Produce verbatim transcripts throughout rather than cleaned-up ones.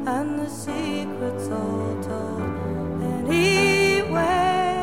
and the secrets all told anyway.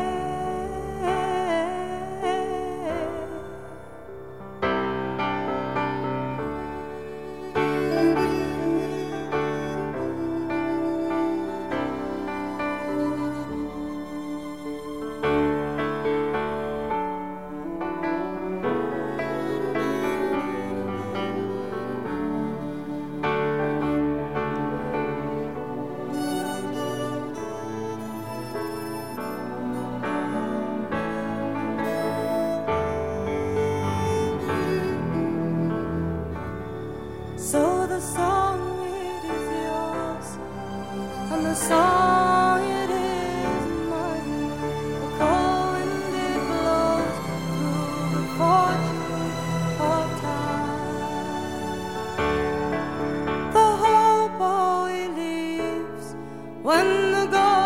So the song, it is yours, and the song, it is mine. The cold wind, it blows through the fortune of time. The hope always leaves when the goal